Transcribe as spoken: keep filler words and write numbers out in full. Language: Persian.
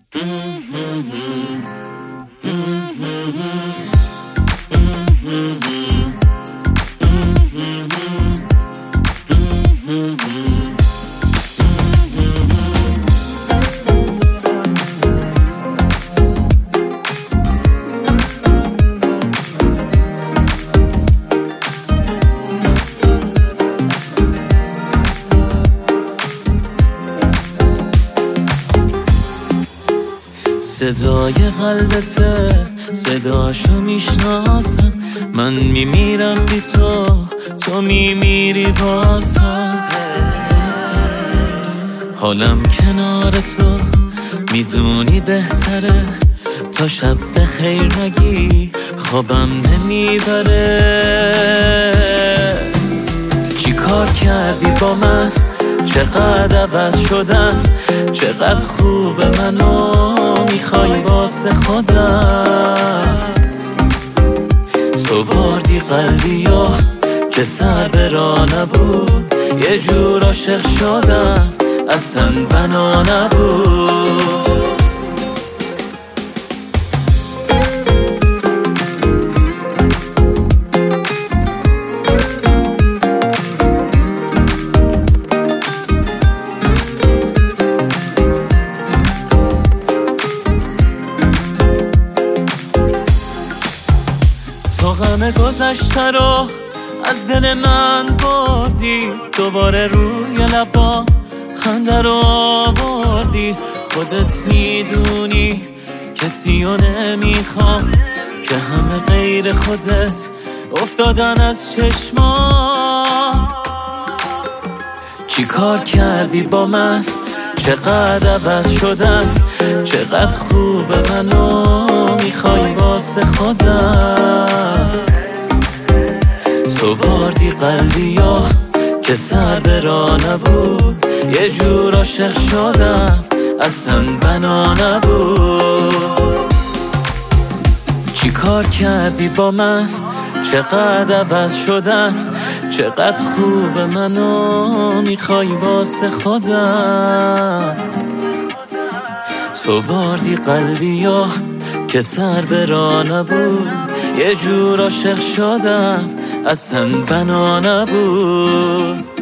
صدای قلبته صداشو میشناسم، من میمیرم بی تو، تو میمیری واسم. حالم کنار تو میدونی بهتره، تا شب بخیر نگی خوابم نمیبره. چی کار کردی با من؟ چقدر عوض شدم، چقدر خوبه منو میخوای واسه خودم. تو بردی قلبیو که سر به راه نبود، یه جور عاشق شدم اصلا بنا نبود. تو غم گذشته رو از دل من بردی، دوباره روی لبا خنده رو آوردی. خودت میدونی کسی رو نمیخوام که همه غیر خودت افتادن از چشمام. چی کار کردی با من؟ چقدر عوض شدم، چقدر خوبه منو میخوای واسه خودم. تو بردی قلبیو که سر به راه نبود، یه جور عاشق شدم اصلا بنا نبود. چی کار کردی با من؟ چقدر عوض شدم، چقدر خوبه منو میخوای واسه خودم. تو بردی قلبیو که سر به راه نبود، یه جور عاشق شدم اصلا بنا نبود.